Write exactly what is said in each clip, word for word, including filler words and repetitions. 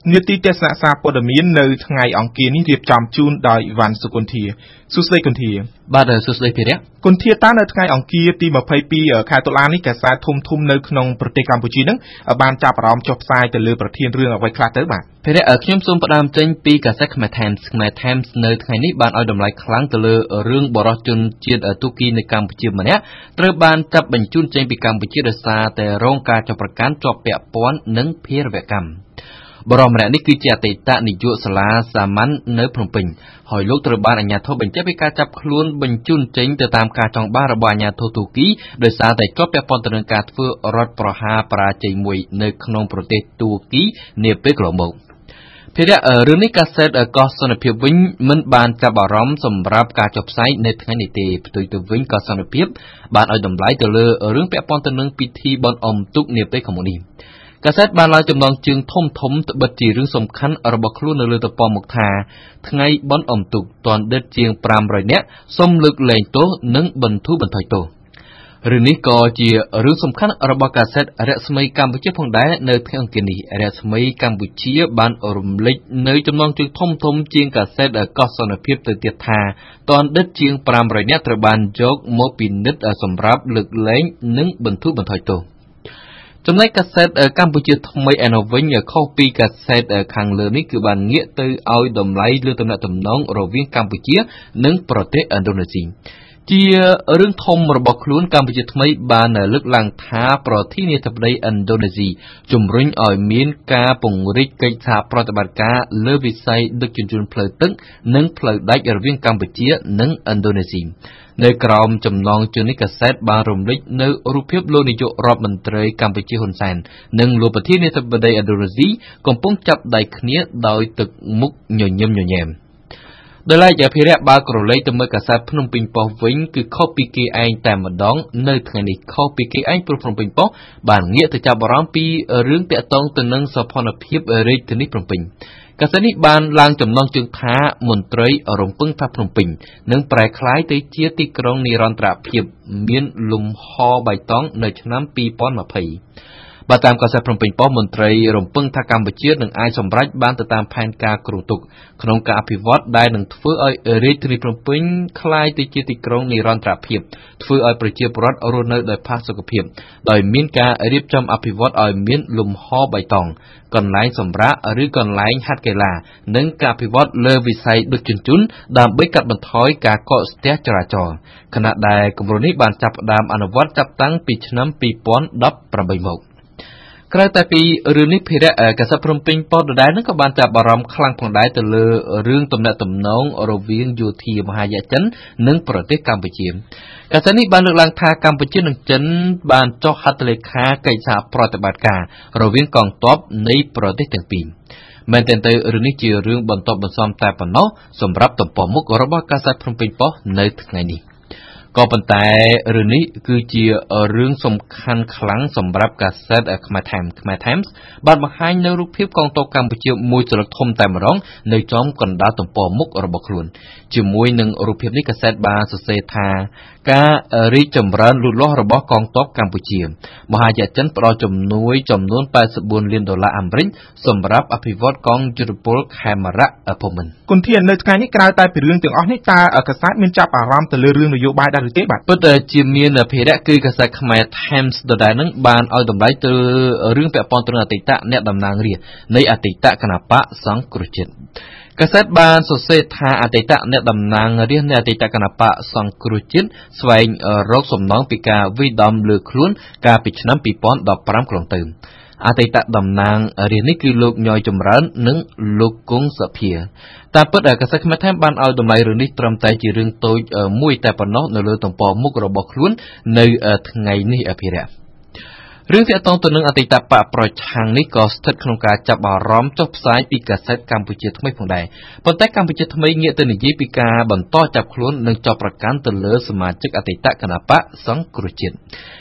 នាទីទេសនាសារព័ត៌មាននៅថ្ងៃអង្គារនេះរៀបចំជូនដោយវ៉ាន់សុគន្ធាសួស្តីគុន្ធាបាទសួស្តីភិរិយគុន្ធាតើនៅថ្ងៃអង្គារទីម្ភៃពីរខែតុលានេះកាសែតធំធំនៅក្នុងប្រទេសកម្ពុជានឹងបានចាប់អារម្មណ៍ចុះផ្សាយទៅលើប្រធានរឿងអ្វីខ្លះទៅបាទភិរិយខ្ញុំសូមផ្ដើមចេញពីកាសែតខ្មែរ Times ខ្មែរ Times នៅថ្ងៃនេះបានឲ្យតម្លៃខ្លាំងទៅលើរឿងបរិសុទ្ធជនជាតិទូគីនៅកម្ពុជាម្នាក់ត្រូវបានចាប់បញ្ជូនចេញពីកម្ពុជាដោយសារតែរងការចាប់ប្រកាន់ជាប់ពាក់ព័ន្ធនឹងភេរវកម្មបរិមម្នាក់នេះគឺជាអតីតនាយកសាលាសាមញ្ញនៅភ្នំពេញហើយលោកត្រូវបានអាជ្ញាធរបញ្ជាក់ពីការចាប់ខ្លួនបញ្ជូនចេញទៅតាមការចង់បានរបស់អាជ្ញាធរទូគីដោយសារតែជាប់ពាក់ព័ន្ធទៅនឹងការធ្វើរដ្ឋប្រហារបរាជ័យមួយនៅក្នុងប្រទេសទូគីនាពេលកន្លងមកភារៈរឿងនេះកាសែតកោះសន្តិភាពវិញមិនបានចាប់អារម្មណ៍សម្រាប់ការចុះផ្សាយនៅថ្ងៃនេះទេផ្ទុយទៅវិញកោះសន្តិភាពបានឲ្យតម្លៃទៅលើរឿងពាក់ព័ន្ធទៅនឹងពិធីបុណ្យអុំទូកនាពេលខាងមុខនេះកាសែតបានឡើងចំណងជើងធំធំត្បិតជារឿងសំខាន់របស់ខ្លួននៅលើទំព័រមុខថាថ្ងៃបុណ្យអុំទូកទាន់ដិតជាងប្រាំរយនាក់សូមលើកលែងទោសនិងបន្ធូរបន្ថយទោសរឿងនេះក៏ជារឿងសំខាន់របស់កាសែតរស្មីកម្ពុជាផងដែរនៅថ្ងៃអង្គារនេះរស្មីកម្ពុជាបានរំលេចនៅចំណងជើងធំធំជាងកាសែតកោះសន្តិភាពទៅទៀតថាទាន់ដិតជាងប្រាំរយនាក់ត្រូវបានយកមកពិនិត្យសម្រាប់លើកលែងនិងបន្ធូរបន្ថយទោសចំណែកកាសែតកម្ពុជាថ្មីឯនោះវិញខុសពីកាសែតខាងលើនេះគឺបានងាកទៅឲ្យតម្លៃលើទំនាក់ទំនងរវាងកម្ពុជានិងប្រទេសឥណ្ឌូនេស៊ីជារឿងធំរបស់ខ្លួនកម្ពុជាថ្មីបានលើកឡើងថាប្រធានាធិបតីឥណ្ឌូនេស៊ីជំរុញឲ្យមានការពង្រីកកិច្ចសហប្រតិបត្តិការលើវិស័យដឹកជញ្ជូនផ្លូវទឹកនិងផ្លូវដែករវាងកម្ពុជានិងឥណ្ឌូនេស៊ីនៅក្រោមចំណងជើងនេះកាសែតបានរំលេចនៅរូបភាពលោកនាយករដ្ឋមន្ត្រីកម្ពុជាហ៊ុនសែននិងលោកប្រធានាធិបតីឥណ្ឌូនេស៊ីកំពុងចាប់ដៃគ្នាដោយទឹកមុខញញឹមញញែមដោយឡែកភារៈបើក្រឡេកទៅមើលកាសែតភ្នំពេញប៉ុស្តិ៍វិញគឺខុសពីគេឯងតែម្ដងនៅថ្ងៃនេះខុសពីគេឯងព្រោះភ្នំពេញប៉ុស្តិ៍បានងាកទៅចាប់អារម្មណ៍ពីរឿងតាក់ទងទៅនឹងសោភ័ណភាពរាជធានីភ្នំពេញកាសែតនេះបានឡើងចំណងជើងថាមន្ត្រីរំពឹងថាភ្នំពេញនឹងប្រែក្លាយទៅជាទីក្រុងនិរន្តរភាពមានលំហបៃតងនៅឆ្នាំពីរពាន់ยี่สิบបើតាមកាសែតភ្នំពេញប៉ុស្តិ៍មន្ត្រីរំពឹងថាកម្ពុជានឹងអាចសម្រេចបានទៅតាមផែនការគ្រោងទុកក្នុងការអភិវឌ្ឍដែលនឹងធ្វើឲ្យរាជធានីភ្នំពេញក្លាយទៅជាទីក្រុងនិរន្តរភាពធ្វើឲ្យប្រជាពលរដ្ឋរស់នៅដោយផាសុកភាពដោយមានការរៀបចំអភិវឌ្ឍឲ្យមានលំហបៃតងកន្លែងសម្រាកឬកន្លែងហាត់កីឡានិងការអភិវឌ្ឍលើវិស័យដឹកជញ្ជូនដើម្បីកាត់បន្ថយការកកស្ទះចរាចរណ៍ខណៈដែលគម្រោងនេះបានចាប់ផ្ដើមអនុវត្តចាប់តាំងពីឆ្នាំពីរពាន់ដប់ប្រាំបីមកក្រៅតែពីរឿងនេះភារៈកាសែតភ្នំពេញប៉ុស្តិ៍ដដែលនឹងក៏បានចាប់អារម្មណ៍ខ្លាំងផងដែរទៅលើរឿងទំនាក់ទំនងរវាងយោធាមហាយានចិននិងប្រទេសកម្ពុជាកាសែតនេះបានលើកឡើងថាកម្ពុជានិងចិនបានចុះហត្ថលេខាកិច្ចសហប្រតិបត្តិការរវាងកងទ័ពនៃប្រទេសទាំងពីរមែនទែនទៅរឿងនេះជារឿងបន្ទាប់បន្សំតែប៉ុណ្ណោះសម្រាប់ទំព័រមុខរបស់កាសែតភ្នំពេញប៉ុស្តិ៍នៅថ្ងៃនេះក៏ប៉ុន្តែរឿងនេះគឺជារឿងសំខាន់ខ្លាំងសម្រាប់កាសែតខ្មែរ Times ខ្មែរ Times បានបង្ហាញនៅរូបភាពកងទ័ពកម្ពុជាមួយស្លឹកធំតែម្ដងនៅចំកណ្ដាលទំព័រមុខរបស់ខ្លួនជាមួយនឹងរូបភាពនេះកាសែតបានសរសេរថាការរីកចម្រើនលូតលាស់របស់កងទ័ពកម្ពុជាមហាយានចិនផ្ដល់ជំនួយចំនួនแปดสิบสี่លានដុល្លារអាមេរិកសម្រាប់អភិវឌ្ឍកងយុទ្ធពលខេមរៈភូមិន្ទគុនធាននៅថ្ងៃនេះក្រៅតែពីរឿងទាំងអស់នេះតើកាសែតមានចាប់អារម្មណ៍ទៅលើរឿងនយោបាយដែរឬទេបាទពិតជាមានភារៈគឺកាសែតខ្មែរ Times ដដែលនឹងបានឲ្យតម្លៃទៅរឿងពាក់ព័ន្ធទៅនឹងអតីតអ្នកតំណាងរាស្ត្រនៃអតីតគណបក្សសង្គ្រោះជាតិកាសែតបានសរសេរថាអតីតអ្នកតំណាងរាស្ត្រនៃអតីតគណបក្សសង្គ្រោះជាតិស្វែងរកសំណងពីការវិដំលើខ្លួនកាលពីឆ្នាំពីរពាន់ដប់ប្រាំកន្លងទៅអតីតតំណាងរាស្ត្រនេះគឺលោកញយចម្រើននិងលោកគង់សភាតាមពិតកាសែតខ្មែរ Times បានឲ្យតម្លៃរឿងនេះត្រឹមតែជារឿងតូចមួយតែប៉ុណ្ណោះនៅលើទំព័រមុខរបស់ខ្លួននៅថ្ងៃនេះអភិរក្សរឿងទាក់ទងទៅនឹងអតីតបកប្រឆាំងនេះក៏ស្ថិតក្នុងការចាប់អារម្មណ៍ចុះផ្សាយពីកាសែតកម្ពុជាថ្មីផងដែរប៉ុន្តែកម្ពុជាថ្មីងាកទៅនិយាយពីការបន្តចាប់ខ្លួននិងចាប់ប្រកាន់ទៅលើសមាជិកអតីតគណបក្សសង្គ្រោះជាតិ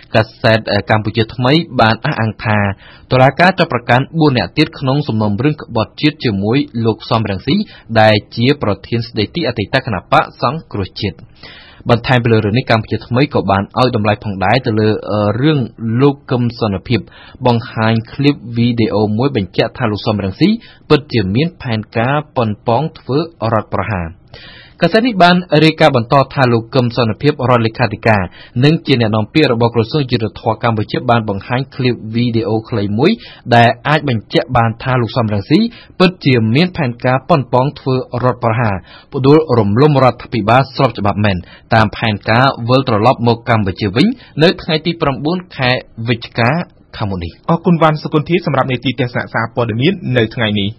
កាសែតកម្ពុជាថ្មីបានអះអាងថាតុលាការចាប់ប្រកាន់bốnអ្នកទៀតក្នុងសំណុំរឿងក្បត់ជាតិជាមួយលោកសំរងស៊ីដែលជាប្រធានស្ដីទីអតីតគណបក្សសង្គ្រោះជាតិបន្ថែមពីលើរឿងនេះកម្ពុជាថ្មីក៏បានឲ្យតម្លៃផងដែរទៅលើរឿងលោកកឹមសុនភាពបង្ហាញคลิปវីដេអូមួយបញ្ជាក់ថាលោកសំរងស៊ីពិតជាមានផែនការប៉ុនប៉ងធ្វើរដ្ឋប្រហារកាសែតនេះបានរាយការណ៍បន្តថាលោកកឹមសុនភាពរដ្ឋលេខាធិការនិងជាអ្នកនាំពាក្យរបស់ក្រសួងយុទ្ធភ័ពកម្ពុជាបានបង្ហាញคลิปវីដេអូខ្លីមួយដែលអាចបញ្ជាក់បានថាលោកសំរងស៊ីពិតជាមានផែនការប៉ុនប៉ងធ្វើរដ្ឋប្រហារផ្ដួលរំលំរដ្ឋាភិបាលស្របច្បាប់មែនតាមផែនការវិលត្រឡប់មកកម្ពុជាវិញនៅថ្ងៃទី៩ខែវិច្ឆិកាខាងមុខនេះអរគុណវ៉ាន់សុគន្ធាសម្រាប់នីតិទេសនាសារព័ត៌មាននៅថ្ងៃនេះ